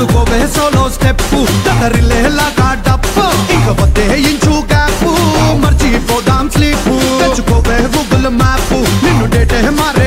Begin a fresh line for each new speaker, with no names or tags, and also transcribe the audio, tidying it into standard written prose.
వేసుకోవే solo step దరిలేలాగా డప్పు ఇంక వద్దే ఇంచు గ్యాప్ మర్చిపోదాం స్లీప్ తెచ్చుకోవే గూగుల్ మ్యాప్ నిన్ను డేటే మారే